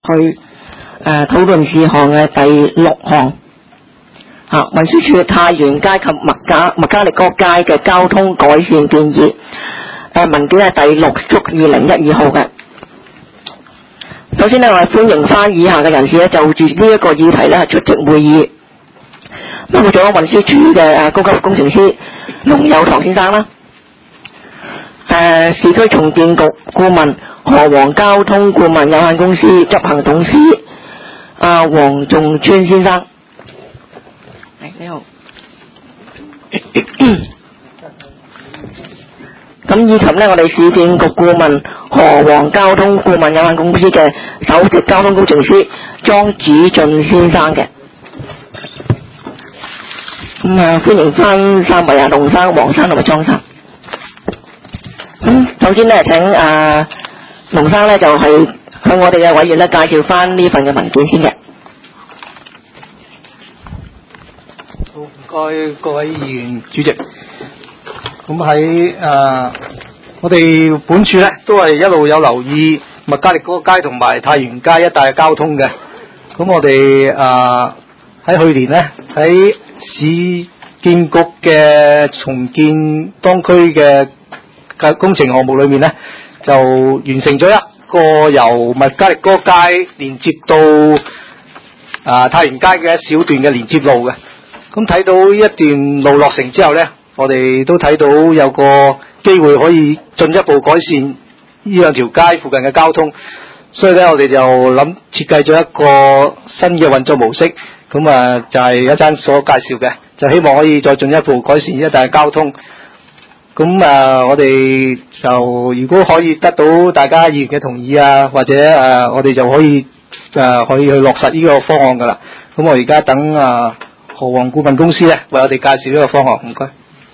去討論事項嘅第6項。運輸署太原街及麥加力哥街嘅交通改善建議。文件係第6/2012號嘅。首先呢，我哋歡迎翻以下嘅人士咧，就住呢一個議題咧出席會議，包括咗運輸署嘅高級工程師龍友堂先生啦，市區重建局顧問河皇交通顧問有限公司執行董事黃仲川先生。你好。咁以及呢，我哋市建局顧問河皇交通顧問有限公司嘅首席交通工程師莊子俊先生嘅。咁歡迎翻3位龍生、黃生同埋莊生。咁首先呢，請龍生呢，就係向我哋嘅委員呢介紹翻呢份嘅文件先嘅。 好，唔該各位議員主席。咁喺我哋本處咧都係一路有留意麥加力哥街同埋太原街一帶嘅交通嘅。咁我哋喺去年咧喺市建局嘅重建當區嘅工程項目裏面咧，就完成咗一個由麥加力哥街連接到太原街嘅一小段嘅連接路嘅。咁睇到呢一段路落成之後咧，我哋都睇到有個機會可以進一步改善呢兩條街附近嘅交通，所以咧我哋就設計咗一個新嘅運作模式，咁就係一陣所介紹嘅，就希望可以再進一步改善一帶嘅交通。咁我哋就如果可以得到大家議員嘅同意或者我哋就可以去落實呢個方案噶啦。咁我而家等河皇顧問公司咧為我哋介紹呢個方案，唔該。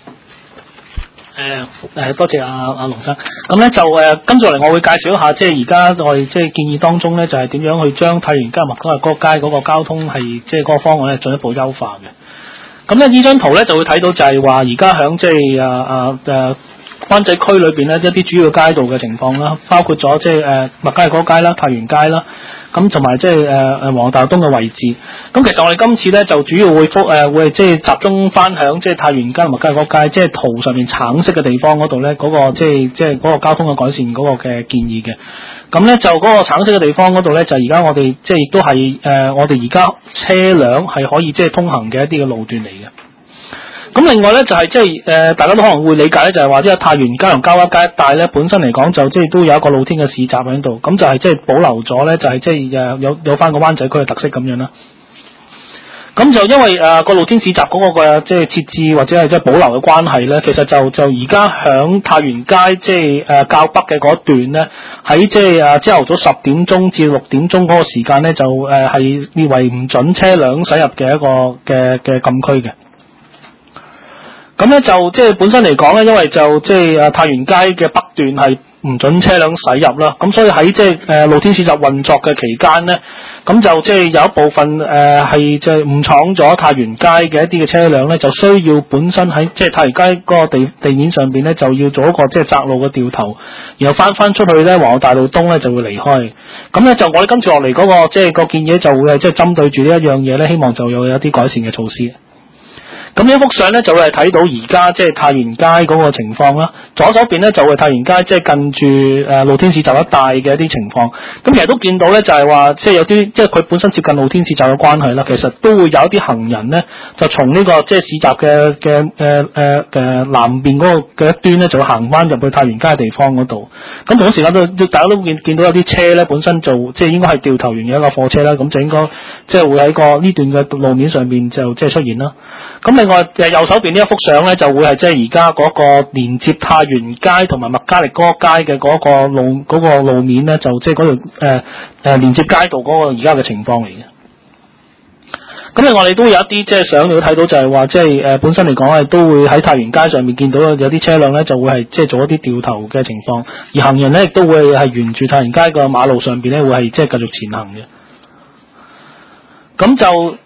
多謝阿龍生。咁咧就跟住嚟，我會介紹一下，即係而家我哋即係建議當中咧，就係點樣去將太原街、麥加力哥街嗰個交通係即係嗰個方案咧進一步優化嘅。咁咧呢張圖咧就會睇到就係話而家響即係灣仔區裏邊咧一啲主要街道嘅情況啦，包括咗即係麥加力哥街啦、太原街啦。咁同埋即係黃大東嘅位置。咁其實我哋今次咧就主要會即係集中翻響即係太原街同埋麥加力哥街，即係圖上面橙色嘅地方嗰度咧，嗰個即係嗰個交通嘅改善嗰個嘅建議嘅。咁咧就嗰個橙色嘅地方嗰度咧，就而家我哋即係亦都係我哋而家車輛係可以即係通行嘅一啲嘅路段嚟嘅。咁另外咧就係即係大家都可能會理解咧，就係話即係太原街同交一街一帶咧，本身嚟講就即係都有一個露天嘅市集喺度，咁就係即係保留咗咧，就係即係有翻個灣仔區嘅特色咁樣啦。咁就因為個露天市集嗰個嘅即係設置或者係即係保留嘅關係咧，其實就而家響太原街即係較北嘅嗰段咧，喺即係朝頭早10點鐘至6點鐘嗰個時間咧，就係列為唔準車輛駛入嘅一個嘅禁區嘅。咁咧就即係本身嚟講咧，因為就即係太原街嘅北段係唔准車輛駛入啦，咁所以喺即係露天市集運作嘅期間咧，咁就即係有一部分係即係誤闖咗太原街嘅一啲嘅車輛咧，就需要本身喺即係太原街嗰個地面上邊咧，就要做一個即係窄路嘅掉頭，然後翻出去咧，皇后大道東咧就會離開。咁咧就我哋今次落嚟嗰個即係個建議就會係即係針對住呢一樣嘢咧，希望就有一啲改善嘅措施。咁呢一幅相咧就會係睇到而家即係太原街嗰個情況啦。左手邊咧就會太原街即係近住露天市集一帶嘅一啲情況。咁其實都見到咧就係話即係有啲即係佢本身接近露天市集嘅關係啦，其實都會有一啲行人咧就從呢個即係市集嘅南邊嗰個嘅一端咧就會行翻入去太原街嘅地方嗰度。咁同一時間都大家都見到有啲車咧本身就即係應該係掉頭完嘅一個貨車啦，咁就應該即係會喺個呢段嘅路面上面就即係出現啦。咁另外右手邊呢一幅相咧，就會係即係而家嗰個連接太原街同埋麥加力哥街嘅嗰個路面咧，就即係嗰條連接街道嗰個而家嘅情況嚟嘅。咁另外我哋都有一啲即係相你都睇到，就係話即係本身嚟講係都會喺太原街上面見到有啲車輛咧，就會係即係做一啲掉頭嘅情況，而行人咧亦都會係沿住太原街個馬路上邊咧，會係即係繼續前行嘅。咁就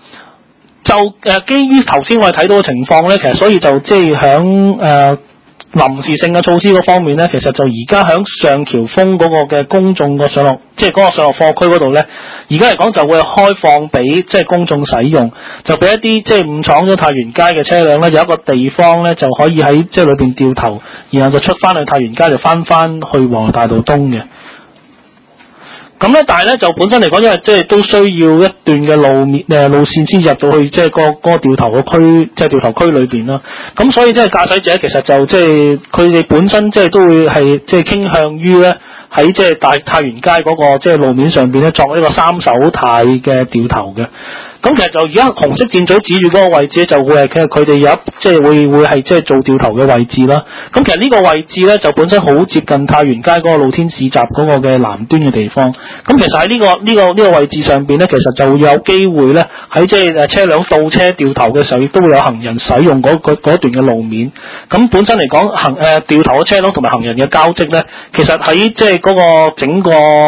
基於頭先我哋睇到嘅情況咧，其實所以就即係響臨時性嘅措施嗰方面咧，其實就而家喺上橋峰嗰個嘅公眾個上落，即係嗰個上落貨區嗰度咧，而家嚟講就會開放俾即係公眾使用，就俾一啲即係誤闖咗太原街嘅車輛咧，有一個地方咧就可以喺即係裏邊掉頭，然後就出翻去太原街就翻去皇后大道東嘅。咁咧，但係咧就本身嚟講，因為即係都需要一段嘅路線先入到去即係嗰個掉頭嘅區，即係掉頭區裏邊啦。咁所以即係駕駛者其實就即係佢哋本身即係都會係即係傾向於咧喺即係太原街嗰個即係路面上邊咧作一個三手軚嘅掉頭嘅。咁其實就而家紅色箭嘴指住嗰個位置就會係其實佢哋有即係會係即係做掉頭嘅位置啦。咁其實呢個位置咧就本身好接近太原街嗰個露天市集嗰個嘅南端嘅地方。咁其實喺呢個位置上邊咧，其實就會有機會咧喺即係車輛倒車掉頭嘅時候，亦都會有行人使用嗰段嘅路面。咁本身嚟講掉頭嘅車輛同埋行人嘅交織咧，其實喺即係嗰個整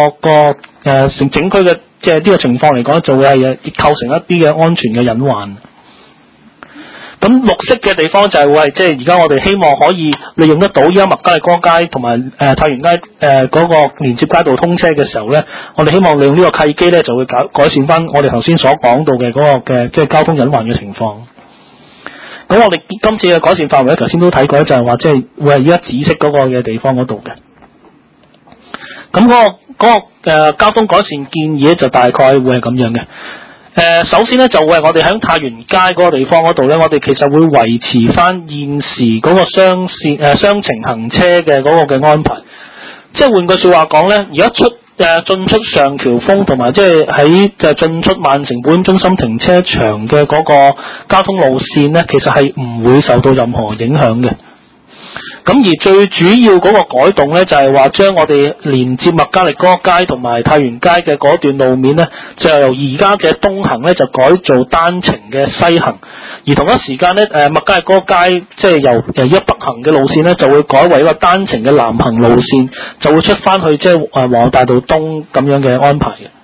區嘅即係呢個情況嚟講，就會係構成一啲嘅安全嘅隱患。咁綠色嘅地方就係會係即係而家我哋希望可以利用得到依家麥加利歌街同埋太原街嗰個連接街道通車嘅時候咧，我哋希望利用呢個契機咧，就會改善翻我哋頭先所講到嘅嗰個嘅即係交通隱患嘅情況。咁我哋今次嘅改善範圍咧，頭先都睇過，就係話即係會係依家紫色嗰個嘅地方嗰度嘅。咁嗰個交通改善建議咧，就大概會係咁樣嘅。首先咧就會係我哋喺太原街嗰個地方嗰度咧，我哋其實會維持翻現時嗰個雙程行車嘅嗰個嘅安排。即係換句說話講咧，而家進出上橋峰同埋即係喺進出萬城保險中心停車場嘅嗰個交通路線咧，其實係唔會受到任何影響嘅。咁而最主要嗰個改動咧，就係話將我哋連接麥加利歌街同埋太原街嘅嗰段路面咧，就由而家嘅東行咧，就改做單程嘅西行。而同一時間咧，麥加利歌街即係由一北行嘅路線咧，就會改為一個單程嘅南行路線，就會出翻去即係皇后大道東咁樣嘅安排嘅。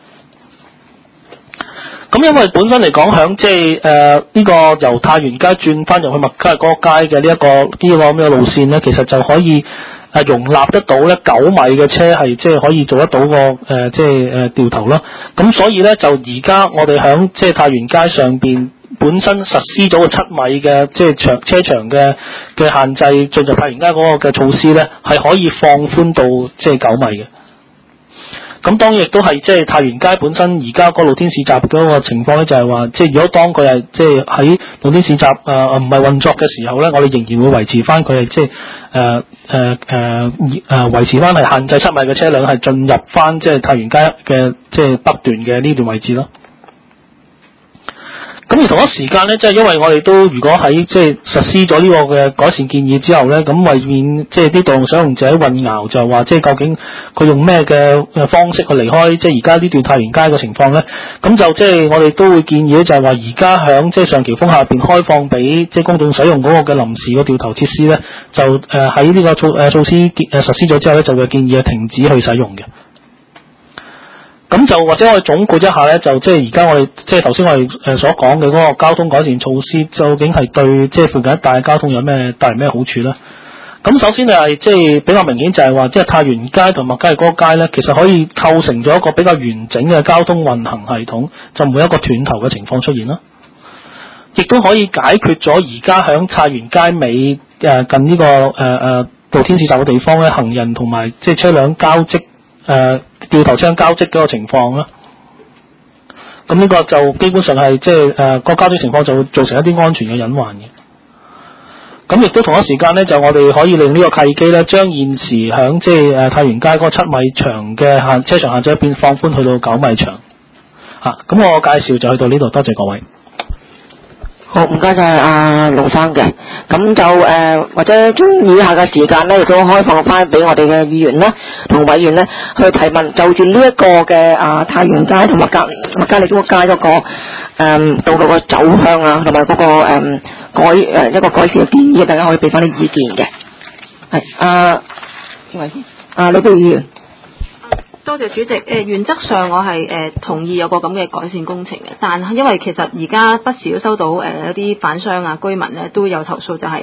咁因為本身嚟講，響即係呢個由太原街轉翻入去麥加利歌街嘅呢一個咁嘅路線咧，其實就可以容納得到咧9米嘅車係即係可以做得到個即係掉頭啦。咁所以咧就而家我哋響即係太原街上邊本身實施咗個7米嘅即係車長嘅限制進入太原街嗰個嘅措施咧，係可以放寬到即係9米嘅。咁當然亦都係即係太原街本身而家個露天市集嗰個情況咧，就係話即係如果當佢係即係喺露天市集唔係運作嘅時候咧，我哋仍然會維持翻佢係即係維持翻係限制7米嘅車輛係進入翻即係太原街嘅即係北段嘅呢段位置咯。咁而同一時間咧，即係因為我哋都如果喺即係實施咗呢個嘅改善建議之後咧，咁為免即係啲道路使用者混淆，就話即係究竟佢用咩嘅方式去離開即係而家呢段太原街嘅情況咧，咁就即係我哋都會建議咧，就係話而家響即係上橋峰下邊開放俾即係公眾使用嗰個嘅臨時嘅掉頭設施咧，就喺呢個措施實施咗之後咧，就會建議停止去使用嘅。咁就或者我哋總括一下咧，就即係而家我哋即係頭先我哋所講嘅嗰個交通改善措施，究竟係對即係附近一帶嘅交通有咩帶嚟咩好處咧？咁首先係即係比較明顯就係話，即係太原街同麥加利歌街咧，其實可以構成咗一個比較完整嘅交通運行系統，就唔會有一個斷頭嘅情況出現啦。亦都可以解決咗而家響太原街尾近呢個露天市集嘅地方咧，行人同埋即係車輛交織掉頭車輛交織嗰個情況啦。咁呢個就基本上係即係個交通情況就會造成一啲安全嘅隱患嘅。咁亦都同一時間咧，就我哋可以利用呢個契機咧，將現時響即係太原街嗰個7米長嘅車長限制變放寬去到9米長。咁我介紹就去到呢度，多謝各位。 好，唔該晒阿盧生嘅。咁就或者將以下嘅時間咧，亦都開放翻俾我哋嘅議員啦同委員咧去提問，就住呢一個嘅太原街同麥加利歌街嗰個道路嘅走向啊，同埋嗰個一個改善嘅建議，大家可以俾翻啲意見嘅。係邊位先？李碧議員。 多謝主席。原則上我係同意有個咁嘅改善工程嘅，但係因為其實而家不時都收到一啲反商啊居民咧都有投訴，就係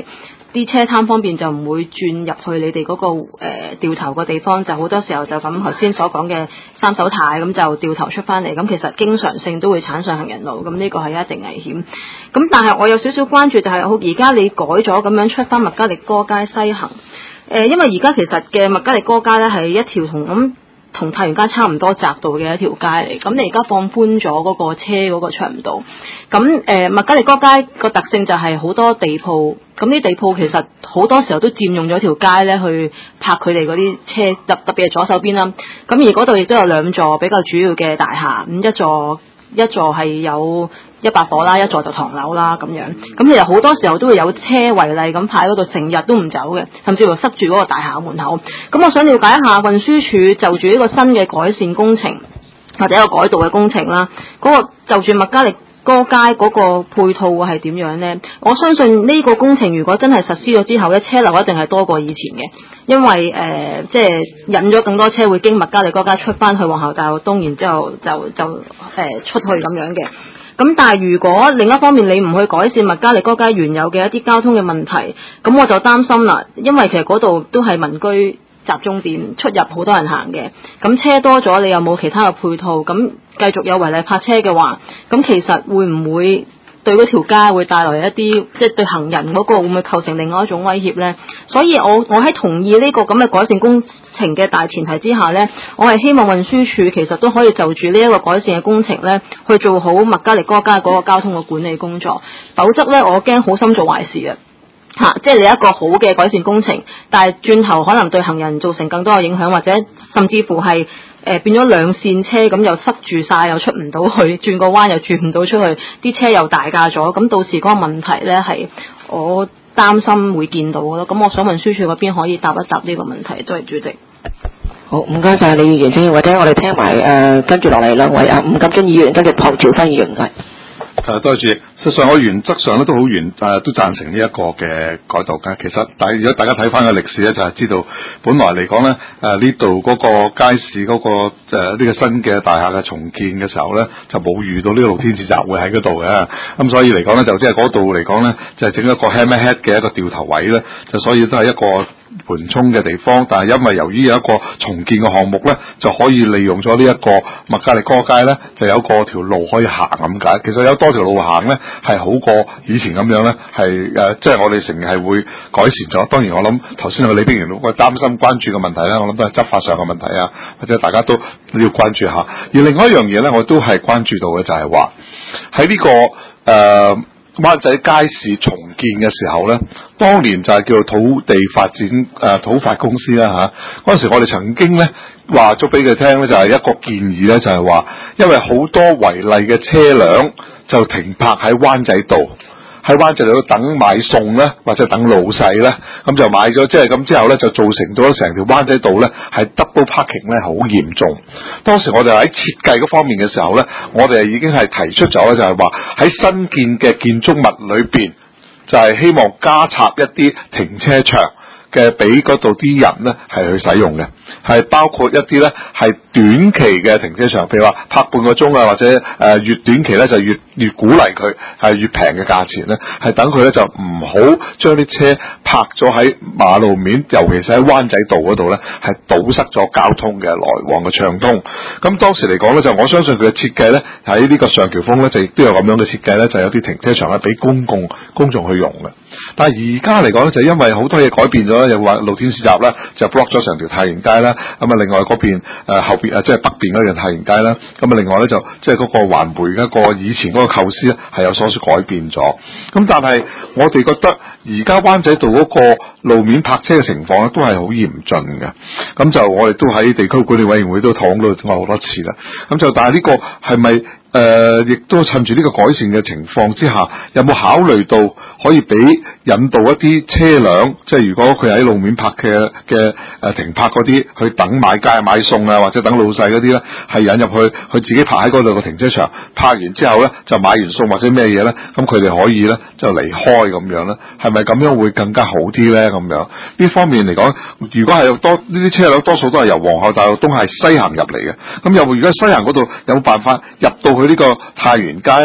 啲車貪方便就唔會轉入去你哋嗰個掉頭個地方，就好多時候就咁頭先所講嘅三手軚咁就掉頭出翻嚟，咁其實經常性都會鏟上行人路，咁呢個係一定危險。咁但係我有少少關注就係而家你改咗咁樣出翻麥加力哥街西行，因為而家其實嘅麥加力哥街咧係一條同太原街差唔多窄道嘅一條街嚟，咁你而家放寬咗嗰個車嗰個長度，咁麥加力哥街個特性就係好多地鋪，咁啲地鋪其實好多時候都佔用咗條街咧去泊佢哋嗰啲車，特別係左手邊啦，咁而嗰度亦都有兩座比較主要嘅大廈，咁一座係有100伙啦，一座就唐樓啦咁樣，咁其實好多時候都會有車違例咁排喺嗰度，成日都唔走嘅，甚至乎塞住嗰個大廈門口。咁我想了解一下運輸署就住呢個新嘅改善工程或者一個改道嘅工程啦，嗰個就住麥加力哥街嗰個配套會係點樣呢？我相信呢個工程如果真係實施咗之後咧，車流一定係多過以前嘅，因為即係引咗更多車會經麥加力哥街出翻去皇后大道東，然之後就出去咁樣嘅。咁但係如果另一方面你唔去改善麥加力哥街原有嘅一啲交通嘅問題，咁我就擔心啦，因為其實嗰度都係民居集中點，出入好多人行嘅，咁車多咗，你又冇其他嘅配套，咁繼續有違例泊車嘅話，咁其實會唔會對嗰條街會帶來一啲即係對行人嗰個會唔會構成另外一種威脅呢？所以我喺同意呢個咁嘅改善工程嘅大前提之下呢，我係希望運輸署其實都可以就住呢一個改善嘅工程呢去做好麥加力哥街嗰個交通嘅管理工作，否則呢，我驚好心做壞事嘅。即係你一個好嘅改善工程，但係轉頭可能對行人造成更多嘅影響，或者甚至乎係變咗兩線車，咁又塞住晒，又出唔到去，轉個彎又轉唔到出去，啲車又大架咗，咁到時嗰個問題呢係我擔心會見到咯。咁我想運輸署嗰邊可以答一答呢個問題，多謝主席。 好，唔該晒李議員先，或者我哋聽埋跟住落嚟兩位吳錦津議員跟住龐朝輝議員嘅。 多謝主席。實際上我原則上咧都好都贊成呢一個嘅改道街。其實如果大家睇翻個歷史咧，就係知道本來嚟講咧，呢度嗰個街市嗰個呢個新嘅大廈嘅重建嘅時候咧，就冇遇到呢個露天市集會喺嗰度嘅。咁所以嚟講咧，就即係嗰度嚟講咧，就係整一個 hammerhead 嘅一個掉頭位咧，就所以都係一個緩衝嘅地方。但係因為由於有一個重建嘅項目咧，就可以利用咗呢一個麥加力哥街咧，就有個條路可以行咁解。其實有多條路行咧，係好過以前咁樣咧，係即係我哋成日係會改善咗。當然我諗頭先李冰員會擔心關注嘅問題咧，我諗都係執法上嘅問題啊，或者大家都要關注下。而另外一樣嘢咧，我都係關注到嘅就係話喺呢個灣仔街市重建嘅時候咧，當年就係叫做土地發展土發公司啦嚇。嗰陣時我哋曾經咧話咗俾佢聽咧，就係一個建議咧，就係話因為好多違例嘅車輛就停泊喺灣仔道，喺灣仔度等買餸咧，或者等老細咧，咁就買咗，即係咁之後咧，就造成咗成條灣仔道咧係 double parking 咧，好嚴重。當時我哋喺設計嗰方面嘅時候咧，我哋已經係提出咗咧，就係話喺新建嘅建築物裏邊，就係希望加插一啲停車場嘅俾嗰度啲人咧係去使用嘅，係包括一啲咧係短期嘅停車場，譬如話泊半個鐘啊，或者越短期咧就越鼓勵佢係越平嘅價錢咧，係等佢咧就唔好將啲車泊咗喺馬路面，尤其是喺灣仔道嗰度咧係堵塞咗交通嘅來往嘅暢通。咁當時嚟講咧，就我相信佢嘅設計咧喺呢個上橋峰咧就亦都有咁樣嘅設計咧，就有啲停車場咧俾公眾去用嘅。但係而家嚟講咧，就因為好多嘢改變咗，又話露天市集咧就 block 咗成條太原街啦。咁啊，另外嗰邊後邊即係北邊嗰條太原街啦。咁啊，另外咧就即係嗰個環迴一個以前嗰個構思咧係有所改變咗。咁但係我哋覺得而家灣仔道嗰個路面泊車嘅情況咧都係好嚴峻嘅。咁就我哋都喺地區管理委員會都討論過好多次啦。咁就但係呢個係咪？亦都趁住呢個改善嘅情況之下，有冇考慮到可以俾引導一啲車輛，即係如果佢喺路面泊嘅停泊嗰啲，去等買街買餸啊，或者等老細嗰啲咧，係引入去佢自己泊喺嗰度個停車場，泊完之後咧就買完餸或者咩嘢咧，咁佢哋可以咧就離開咁樣咧，係咪咁樣會更加好啲咧？咁樣呢方面嚟講，如果係有多呢啲車輛，多數都係由皇后大道東係西行入嚟嘅，咁如果西行嗰度有冇辦法入到去呢個太原街咧？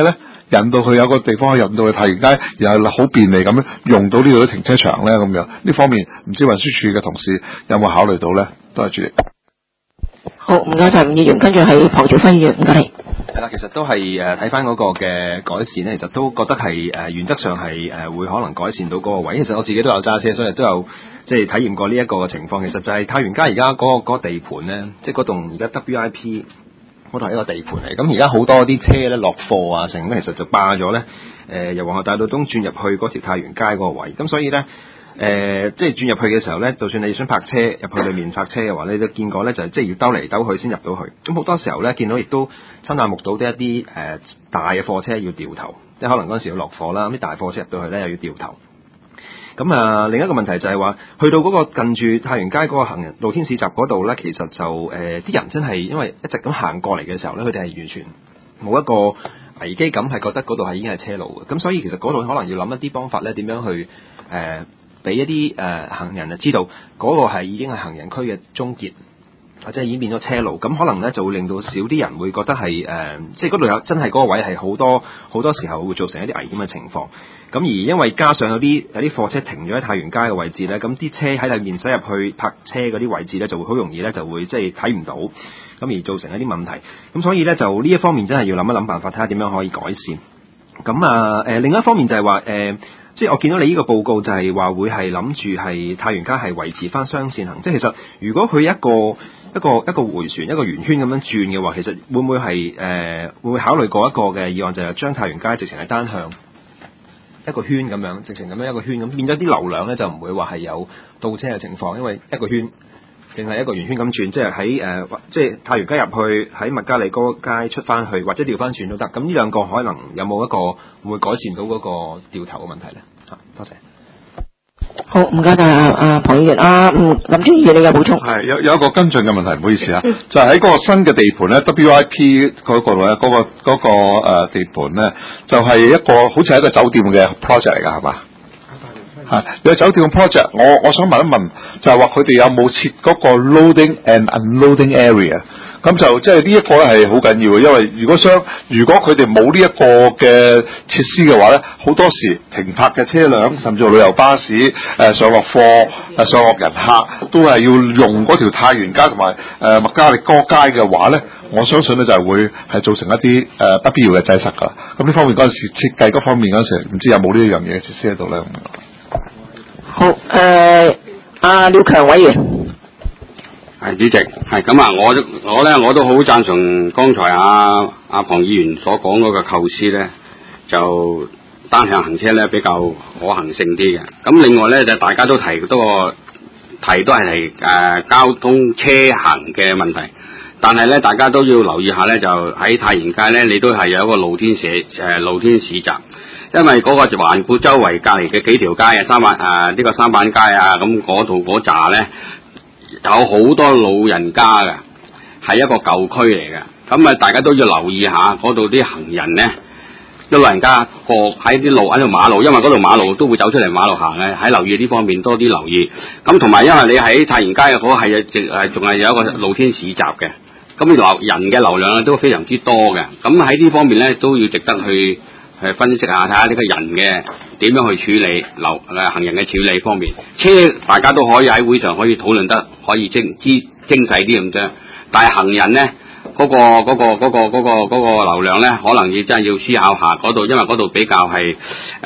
引到佢有個地方可以入到去太原街，然後好便利咁樣用到呢度啲停車場咧咁樣。呢方面唔知運輸署嘅同事有冇考慮到咧？多謝主席。 好，唔該晒吳議員，跟住係龐兆輝議員，唔該。 係啦，其實都係睇翻嗰個嘅改善咧，其實都覺得係原則上係會可能改善到嗰個位。其實我自己都有揸車，所以都有即係體驗過呢一個嘅情況。其實就係太原街而家嗰個地盤咧，即係嗰棟而家 WIP 嗰度係一個地盤嚟。咁而家好多啲車咧落貨啊，成咧其實就霸咗咧由皇后大道東轉入去嗰條太原街嗰個位。咁所以咧即係轉入去嘅時候咧，就算你想泊車入去裏面泊車嘅話，你都見過咧就係即係要兜嚟兜去先入到去。咁好多時候咧見到亦都親眼目睹啲一啲大嘅貨車要掉頭，即係可能嗰陣時要落貨啦，咁啲大貨車入到去咧又要掉頭。咁另一個問題就係話，去到嗰個近住太原街嗰個行人露天市集嗰度咧，其實就啲人真係因為一直咁行過嚟嘅時候咧，佢哋係完全冇一個危機感，係覺得嗰度係已經係車路嘅。咁所以其實嗰度可能要諗一啲方法咧，點樣去俾一啲行人啊知道嗰個係已經係行人區嘅終結，或者已經變咗車路，咁可能咧就會令到少啲人會覺得係即係嗰度有真係嗰個位係好多時候會造成一啲危險嘅情況。咁而因為加上有啲貨車停咗喺太原街嘅位置咧，咁啲車喺裏面駛入去泊車嗰啲位置咧，就會好容易咧就會即係睇唔到，咁而造成一啲問題。咁所以咧就呢一方面真係要諗一諗辦法，睇下點樣可以改善。咁另一方面就係話即係我見到你呢個報告就係話會係諗住係太原街係維持翻雙線行，即係其實如果佢一個迴旋一個圓圈咁樣轉嘅話，其實會唔會係會唔會考慮過一個嘅議案，就係將太原街直情係單向一個圈咁樣，直情咁樣一個圈咁，變咗啲流量咧就唔會話係有倒車嘅情況，因為一個圈淨係一個圓圈咁轉，即係喺即係太原街入去，喺麥加利哥街出翻去，或者調翻轉都得。咁呢兩個可能有冇一個會改善到嗰個掉頭嘅問題咧？多謝。 好，唔該晒阿龐議員。林專議員你有補充？ 係有一個跟進嘅問題，唔好意思啊，就係喺嗰個新嘅地盤咧 ，WIP 嗰個咧，嗰個地盤咧，就係一個好似係一個酒店嘅 project 嚟㗎，係嘛？係有酒店嘅 project， 我想問一問，就係話佢哋有冇設嗰個 loading and unloading area？ 咁就即係呢一個咧係好緊要嘅，因為如果佢哋冇呢一個嘅設施嘅話咧，好多時停泊嘅車輛，甚至乎旅遊巴士上落貨上落人客都係要用嗰條太原街同埋麥加利哥街嘅話咧，我相信咧就係會係造成一啲不必要嘅擠塞㗎。咁呢方面嗰陣時設計嗰方面嗰陣時，唔知有冇呢一樣嘢嘅設施喺度咧？ 好，阿廖強委員。 係主席，係咁啊！我都好贊成剛才阿龐議員所講嗰個構思咧，就單向行車咧比較可行性啲嘅。咁另外咧就大家都提都係交通車行嘅問題，但係咧大家都要留意下咧，就喺太原街咧，你都係有一個露天市集。因為嗰個環顧周圍隔離嘅幾條街啊，呢個三板街啊，咁嗰度嗰扎咧有好多老人家嘅，係一個舊區嚟嘅。咁大家都要留意下嗰度啲行人咧，啲老人家過喺啲路喺度馬路，因為嗰度馬路都會走出嚟馬路行嘅，喺留意呢方面多啲留意。咁同埋因為你喺太原街嗰個係仲係有一個露天市集嘅，咁人嘅流量都非常之多嘅。咁喺呢方面咧都要值得去分析下，睇下呢個人嘅點樣去處理行人嘅處理方面。車大家都可以喺會上可以討論得可以精細啲咁啫，但係行人咧嗰個流量咧，可能真係要思考下嗰度，因為嗰度比較係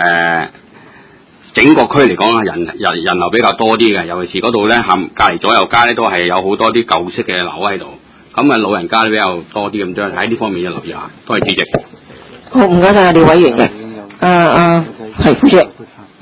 整個區嚟講人流比較多啲嘅，尤其是嗰度咧隔離左右街咧都係有好多啲舊式嘅樓喺度，咁老人家比較多啲咁啫，喺呢方面要留意下。多謝主席。 好，唔該晒廖委員嘅。係副主席。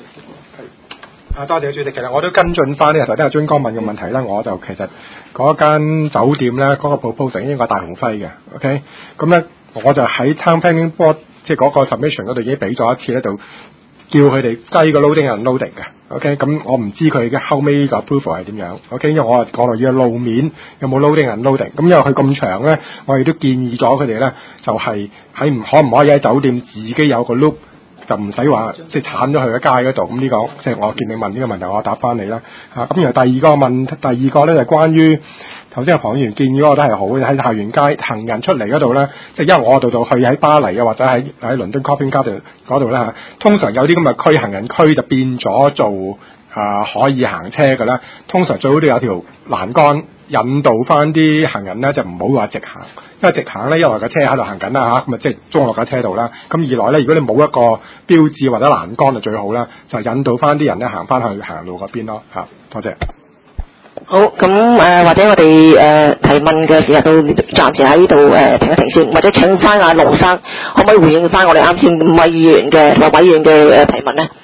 多謝主席。其實我都跟進翻呢頭先阿尊哥問嘅問題咧，我就其實嗰間酒店咧嗰個 proposal 應該大鴻輝嘅 ，OK， 咁咧我就喺 Town Planning Board 即係嗰個 submission 嗰度已經俾咗一次咧，就叫佢哋計個 loading and unloading 嘅 ，OK， 咁我唔知佢嘅後尾個 approval 係點樣 ，OK， 因為我講到要路面有冇 loading and unloading， 咁因為佢咁長咧，我亦都建議咗佢哋咧，就係可唔可以喺酒店自己有個 loop， 就唔使話即係鏟咗去個街嗰度。咁呢個即係我見你問呢個問題，我答翻你啦。咁然後第二個咧就關於頭頭先阿龐議員建議嗰個都係好嘅，喺太原街行人出嚟嗰度咧，即係因為我度去喺巴黎啊，或者喺倫敦 Covent Garden 嗰度咧嚇，通常有啲咁嘅區行人區就變咗做可以行車嘅啦。通常最好都有條欄杆引導翻啲行人咧，就唔好話直行，因為直行咧一來架車喺度行緊啦嚇，咁啊即係中落架車度啦。咁二來咧，如果你冇一個標誌或者欄杆就最好啦，就引導翻啲人咧行翻去行路嗰邊咯嚇。多謝。 好，咁或者我哋提問嘅時候都暫時喺呢度停一停先，或者請翻阿盧生可唔可以回應翻我哋啱先5位議員嘅委員嘅提問咧？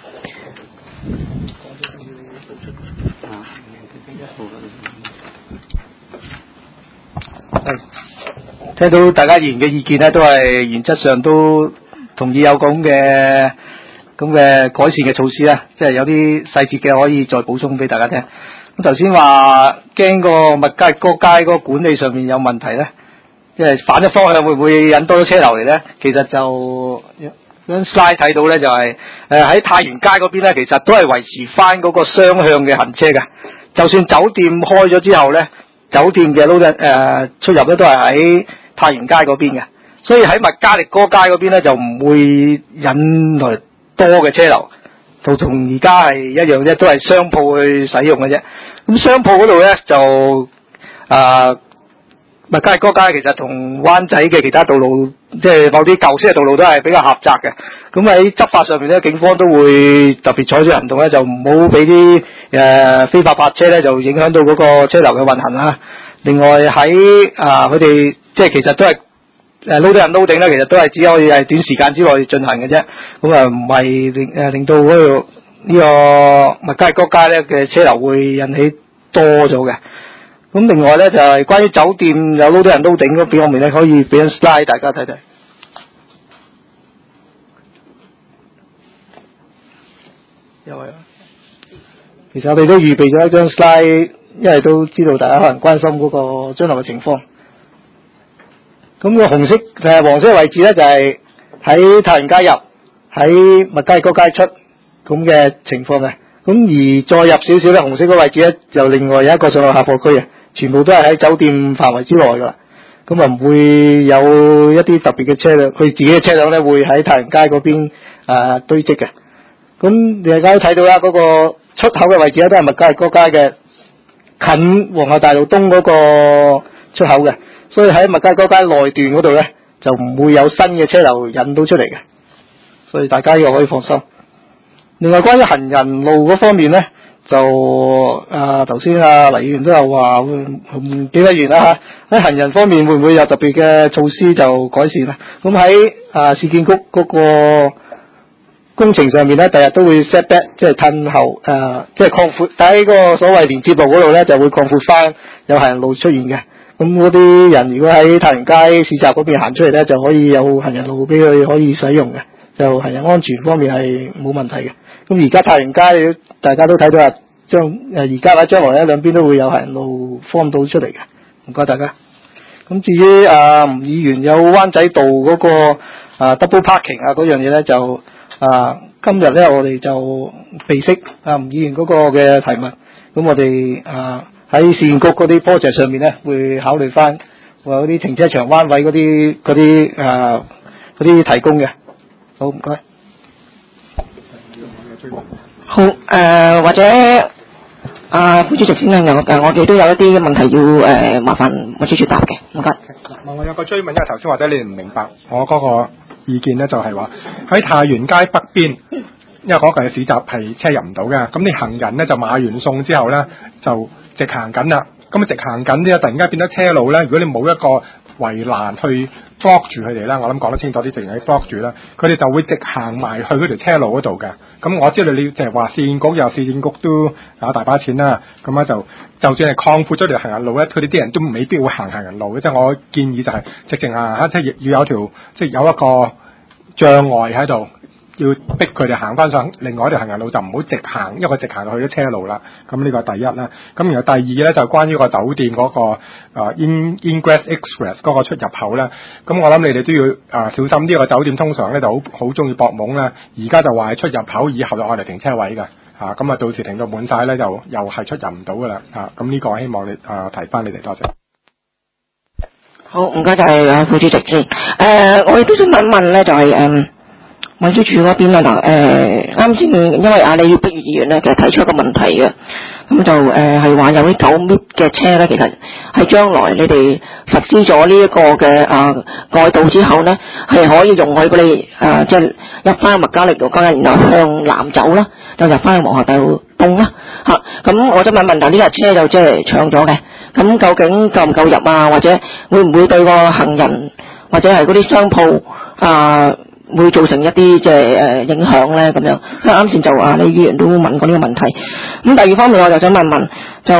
聽到大家議員嘅意見咧，都係原則上都同意有咁嘅改善嘅措施啦，即係有啲細節嘅可以再補充俾大家聽。咁頭先話驚個麥加力哥街嗰個管理上面有問題咧，即係反咗方向會唔會引多咗車流嚟咧？其實就張 slide 睇到咧，就係喺太原街嗰邊咧，其實都係維持翻嗰個雙向嘅行車嘅。就算酒店開咗之後咧，酒店嘅出入咧都係喺太原街嗰邊嘅，所以喺麥加力哥街嗰邊咧就唔會引來多嘅車流。同而家係一樣啫，都係商鋪去使用嘅啫。咁商鋪嗰度咧就麥加力哥街其實同灣仔嘅其他道路，即係某啲舊式嘅道路都係比較狹窄嘅。咁喺執法上面咧，警方都會特別採取行動咧，就唔好俾啲非法泊車咧，就影響到嗰個車流嘅運行啦。另外喺佢哋即係其實都係loading and unloading咧，其實都係只可以係短時間之內進行嘅啫。咁唔係令到嗰度呢個麥加力哥街咧嘅車流會引起多咗嘅。咁另外咧就係關於酒店有loading and unloading嗰方面咧，可以俾張 slide 大家睇睇。其實我哋都預備咗一張 slide， 因為都知道大家可能關心嗰個將來嘅情況。咁個紅色黃色嘅位置咧就係喺太原街入，喺麥加力哥街出咁嘅情況嘅。咁而再入少少咧，紅色嗰位置咧就另外有一個上落客貨區嘅，全部都係喺酒店範圍之內噶啦。咁唔會有一啲特別嘅車輛，佢自己嘅車輛咧會喺太原街嗰邊堆積嘅。咁大家都睇到啦，嗰個出口嘅位置咧都係麥加力哥街嘅近皇后大道東嗰個出口嘅。所以喺麥加力哥街內段嗰度咧，就唔會有新嘅車流引到出嚟嘅，所以大家又可以放心。另外關於行人路嗰方面咧，就頭先黎議員都有話幾位議員啦嚇，喺行人方面會唔會有特別嘅措施就改善啦？咁喺市建局嗰個工程上面咧，第日都會 set back， 即係褪後即係擴闊，喺嗰個所謂連接路嗰度咧就會擴闊翻有行人路出現嘅。咁嗰啲人如果喺太原街市集嗰邊行出嚟咧，就可以有行人路俾佢可以使用嘅，就行人安全方面係冇問題嘅。咁而家太原街大家都睇到啊，而家或者將來咧兩邊都會有行人路放到出嚟嘅。唔該大家。咁至於吳議員有灣仔道嗰個double parking 嗰樣嘢咧，就今日咧我哋就備悉吳議員嗰個嘅提問。咁我哋喺市建局嗰啲 project 上面咧，會考慮翻嗰啲停車場彎位嗰啲提供嘅。好，唔該。 好，或者副主席先啦，我哋都有一啲問題要麻煩麥主席答嘅，唔該。 我有個追問，因為頭先或者你唔明白我嗰個意見咧，就係話喺太原街北邊。因為嗰個市集係車入唔到嘅，咁你行人咧就買完餸之後咧就直行緊啦。咁直行緊咧，突然間變咗車路咧，如果你冇一個圍欄去 block 住佢哋啦，我諗講得清楚啲，直情係 block 住啦，佢哋就會直行埋去嗰條車路嗰度嘅。咁我知道你就係話市建局都大把錢啦，咁咧就算係擴闊咗條行人路咧，佢哋啲人都未必會行人路嘅。即係我建議就係直情即係要有條即係有一個障礙喺度。要逼佢哋行翻上另外一條行人路，就唔好直行，因為佢直行去咗車路啦。咁呢個係第一啦。咁然後第二咧就關於個酒店嗰個Ingress Express 嗰個出入口咧。咁我諗你哋都要小心啲。個酒店通常咧就好中意搏懵咧。而家就話係出入口以後就愛嚟停車位嘅嚇。咁到時停到滿晒咧，就又係出入唔到噶啦嚇。咁呢個希望你提翻你哋多謝。 好，唔該曬啊，副主席先。我亦都想問一問咧，就係運輸署嗰邊啦。嗱，啱先因為阿李碧如議員咧，其實提出一個問題嘅，咁就係話有啲9米嘅車咧，其實係將來你哋實施咗呢一個嘅改道之後咧，係可以容許佢哋即係入翻麥加力道街，然後向南走啦，就入翻去皇后大道東啦嚇。咁我想問問，但呢架車就即係搶咗嘅。咁究竟夠唔夠入啊？或者會唔會對個行人或者係嗰啲商鋪會造成一啲即係影響咧？咁樣，因為啱先就李議員都問過呢個問題。咁第二方面我就想問問，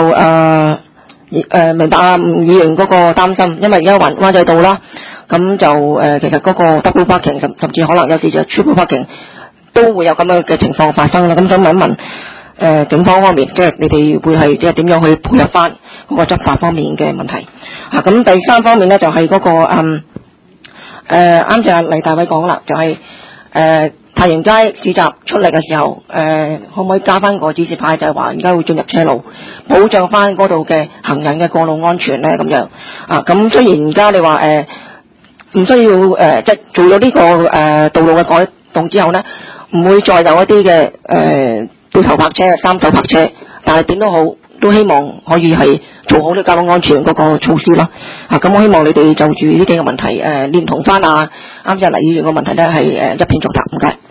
就明白吳議員嗰個擔心，因為而家灣仔道啦，咁就其實嗰個 double parking 甚至可能有時就 triple parking 都會有咁樣嘅情況發生啦。咁想問一問警方方面，即係你哋會係即係點樣去配合翻嗰個執法方面嘅問題？咁第三方面咧就係嗰個啱就黎大偉講啦，就係太原街市集出嚟嘅時候，可唔可以加翻個指示牌，就係話而家會進入車路，保障翻嗰度嘅行人嘅過路安全咧？咁樣咁雖然而家你話唔需要即係做咗呢個道路嘅改動之後咧，唔會再有一啲嘅掉頭泊車、三手泊車，但係點都好，都希望可以係做好呢個交通安全嗰個措施啦。咁我希望你哋就住呢幾個問題連同翻啱先黎議員個問題咧係一片作答，唔該。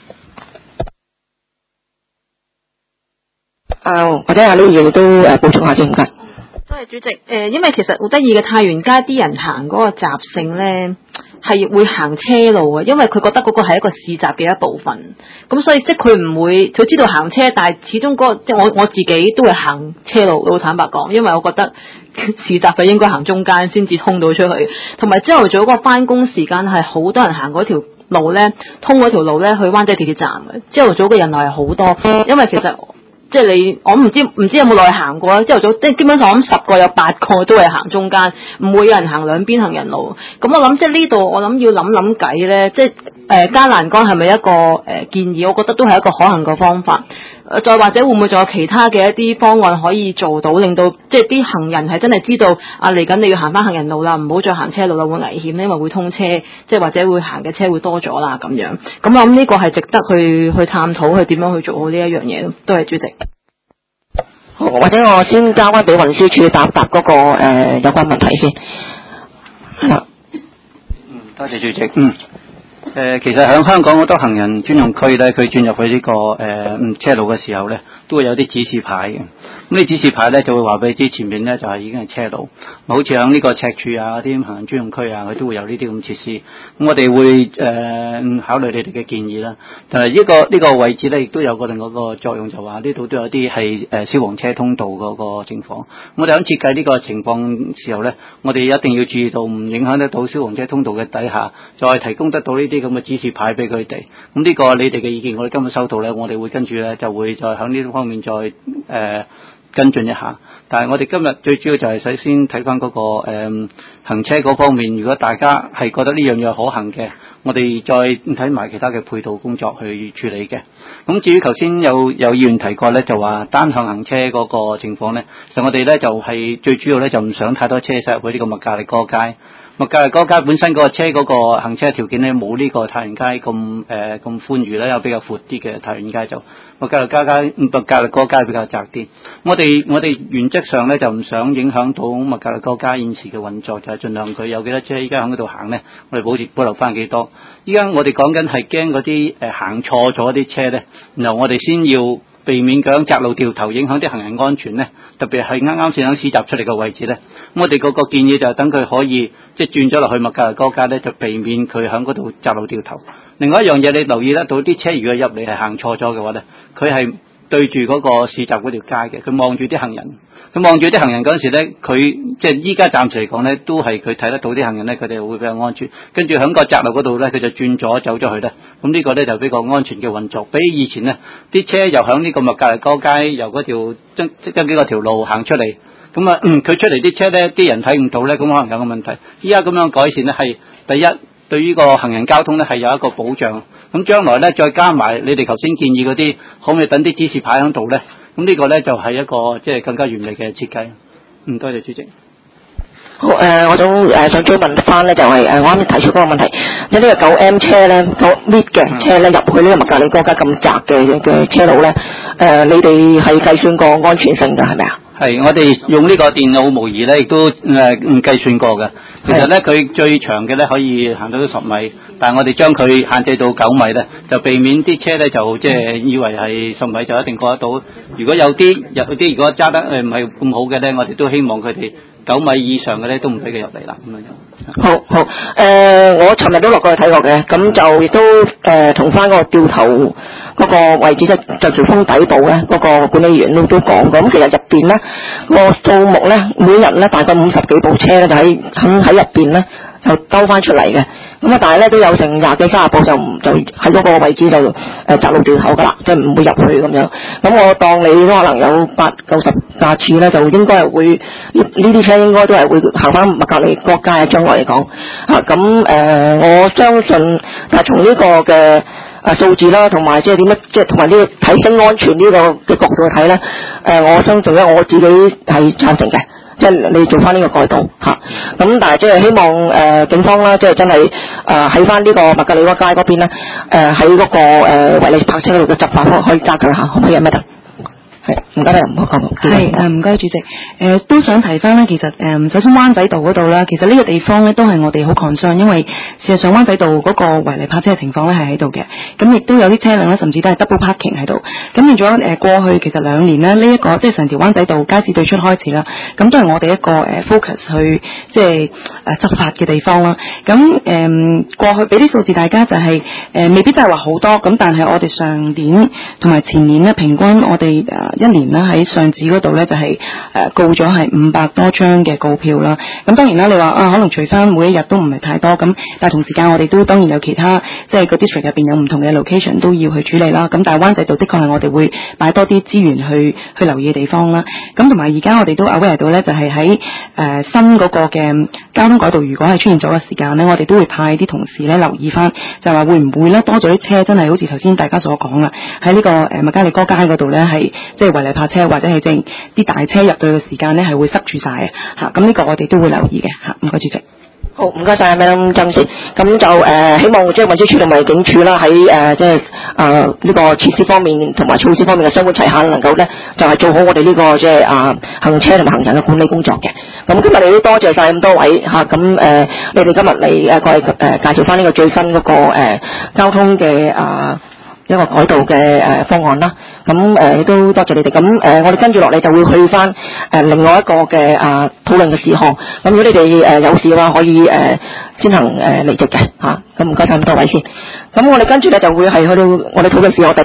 或者李議員都補充下先，唔該。 多謝主席。因為其實好得意嘅，太原街啲人行嗰個習性咧，係會行車路啊，因為佢覺得嗰個係一個市集嘅一部分，咁所以即係佢唔會，佢知道行車，但係始終嗰即係我自己都會行車路，好坦白講，因為我覺得市集係應該行中間先至通到出去，同埋朝頭早嗰個返工時間係好多人行嗰條路咧，通嗰條路咧去灣仔地鐵站嘅，朝頭早嘅人流係好多，因為其實。即係我唔知有冇落去行過啦。朝頭早即係基本上我諗10個有8個都係行中間，唔會有人行兩邊行人路。咁我諗即係呢度我諗要諗計咧，即係加欄杆係咪一個建議？我覺得都係一個可行嘅方法。再或者會唔會仲有其他嘅一啲方案可以做到，令到即係啲行人係真係知道嚟緊你要行翻行人路啦，唔好再行車路啦，會危險，因為會通車，即係或者會行嘅車會多咗啦咁樣。咁我諗呢個係值得去探討，去點樣去做好呢一樣嘢。多謝主席。 好，或者我先交翻俾運輸署答嗰個有關問題先。係啦。 多謝主席。其實喺香港好多行人專用區咧，佢轉入去呢個車路嘅時候咧，都會有啲指示牌嘅。咁呢指示牌咧就會話俾你知前面咧就係已經係車路。好似喺呢個赤柱啊啲行人專用區啊，佢都會有呢啲咁設施。咁我哋會考慮你哋嘅建議啦。但係呢個位置咧，亦都有個另外一個作用，就話呢度都有啲係消防車通道嗰個情況。我哋喺設計呢個情況時候咧，我哋一定要注意到唔影響得到消防車通道嘅底下，再提供得到呢啲咁嘅指示牌俾佢哋。咁呢個你哋嘅意見，我哋今日收到咧，我哋會跟住咧就會再喺呢方面再跟進一下。但係我哋今日最主要就係首先睇翻嗰個行車嗰方面，如果大家係覺得呢樣嘢可行嘅，我哋再睇埋其他嘅配套工作去處理嘅。咁至於頭先有議員提過咧，就話單向行車嗰個情況咧，其實我哋咧就係最主要咧就唔想太多車駛入去呢個麥加力歌街。麥加力歌街本身嗰個車嗰個行車條件咧，冇呢個太原街咁寬裕啦，有比較闊啲嘅太原街就麥加力歌街比較窄啲。我哋原則上咧就唔想影響到麥加力歌街現時嘅運作，就係盡量佢有幾多車依家喺嗰度行咧，我哋保留翻幾多。依家我哋講緊係驚嗰啲行錯咗啲車咧，然後我哋先要避免響窄路掉頭影響啲行人安全咧，特別係啱先喺市集出嚟嘅位置咧。我哋個建議就係等佢可以即係轉咗落去麥加力歌街咧，就避免佢響嗰度窄路掉頭。另外一樣嘢你留意得到啲車如果入嚟係行錯咗嘅話咧，佢係對住嗰個市集嗰條街嘅，佢望住啲行人。佢望住啲行人嗰陣時咧，佢即係依家暫時嚟講咧，都係佢睇得到啲行人咧，佢哋會比較安全。跟住喺個窄路嗰度咧，佢就轉咗走咗去咧。咁呢個咧就比較安全嘅運作，比以前咧啲車又喺呢個麥加力歌街由嗰條將幾個條路行出嚟。咁佢出嚟啲車咧，啲人睇唔到咧，咁可能有個問題。依家咁樣改善咧，係第一對於個行人交通咧係有一個保障。咁將來咧再加埋你哋頭先建議嗰啲，可唔可以等啲指示牌喺度咧？咁呢個咧就係一個即係更加完美嘅設計。多謝主席。 好我想追問翻咧，就係我啱啱提出嗰個問題，即係呢個 9M 車咧，mid 嘅車咧入去呢個麥格里哥街咁窄嘅車路咧，你哋係計算過安全性㗎係咪啊？ 係，我哋用呢個電腦模擬咧，亦都計算過嘅。其實咧，佢最長嘅咧可以行到10米，但係我哋將佢限制到9米咧，就避免啲車咧就即係以為係10米就一定過得到。如果有啲如果揸得唔係咁好嘅咧，我哋都希望佢哋9米以上嘅咧都唔俾佢入嚟啦。咁樣。 好，我尋日都落過去睇過嘅，咁就亦都同翻嗰個掉頭嗰個位置就條風底部咧，嗰個管理員都講過。咁其實入邊咧個數目咧，每日咧大概50幾部車咧就喺入邊咧就兜翻出嚟嘅。咁但係咧都有成20幾30部就喺嗰個位置就窄路掉頭噶啦，即係唔會入去咁樣。咁我當你都可能有80-90架次咧，就應該係會呢啲車應該都係會行翻麥格里哥街啊，將來嚟講我相信，但係從呢個嘅數字啦，同埋即係點樣，即係同埋呢個提升安全呢個嘅角度去睇咧，我相信咧我自己係贊成嘅。即係你做翻呢個改動咁但係即係希望警方啦，即係真係喺翻呢個麥格里哥街嗰邊咧，喺嗰個違例泊車嗰度嘅執法可以加強下，可唔可以有咩得？係，唔該你唔好講。 係唔該主席。都想提翻咧，其實首先灣仔道嗰度啦，其實呢個地方咧都係我哋好 concern，因為事實上灣仔道嗰個違例泊車嘅情況咧係喺度嘅，咁亦都有啲車輛咧甚至都係 double parking 喺度。咁變咗過去其實2年咧，呢一個即係成條灣仔道街市對出開始啦，咁都係我哋一個focus 去即係執法嘅地方啦。咁過去俾啲數字大家就係未必真係話好多，咁但係我哋上年同埋前年咧平均我哋一年咧喺上址嗰度咧就係告咗係500多張嘅告票啦。咁當然啦，你話可能除翻每一日都唔係太多，咁但係同時間我哋都當然有其他即係個 district 入邊有唔同嘅 location 都要去處理啦。咁但係灣仔道的確係我哋會擺多啲資源去留意嘅地方啦。咁同埋而家我哋都 aware 到咧，就係喺新嗰個嘅交通改道，如果係出現咗嘅時間咧，我哋都會派啲同事咧留意翻，就話會唔會咧多咗啲車真係好似頭先大家所講啦，喺呢個麥加利哥街嗰度咧係即係違例泊車或者係即啲大車入到嘅時間咧係會塞住晒嘅嚇，咁呢個我哋都會留意嘅嚇。唔該主席。 好，唔該晒 Madam 曾先。咁就希望即係運輸署同埋警署啦，喺即係呢個設施方面同埋措施方面嘅雙管齊下，能夠咧就係做好我哋呢個即係行車同埋行人嘅管理工作嘅。咁今日你都多謝晒咁多位嚇，咁你哋今日嚟過嚟介紹翻呢個最新嗰個交通嘅一個改道嘅方案啦。咁都多謝你哋。咁我哋跟住落嚟就會去翻另外一個嘅討論嘅事項。咁如果你哋有事嘅話，可以先行離席嘅嚇。咁唔該晒咁多位先。咁我哋跟住咧就會係去到我哋討論事項第